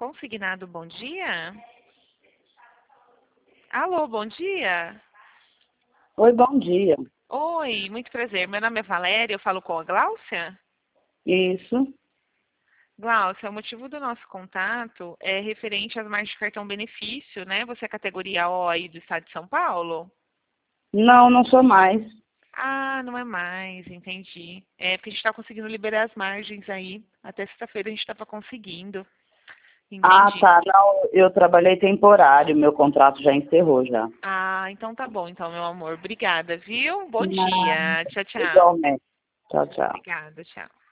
Consignado, bom dia. Alô, bom dia. Oi, bom dia. Oi, muito prazer. Meu nome é Valéria, eu falo com a Gláucia. Isso. Gláucia, o motivo do nosso contato é referente às marcas de cartão benefício, né? Você é categoria O aí do estado de São Paulo? Não, não sou mais. Ah, não é mais, entendi. É porque a gente está conseguindo liberar as margens aí. Até sexta-feira a gente estava conseguindo. Ah, Entendi. tá. Não, eu trabalhei temporário, meu contrato já encerrou já. Ah, então tá bom, então, meu amor. Obrigada, viu? Bom Não, dia. Tchau, tchau. igualmente. Tchau, tchau. Obrigada, tchau.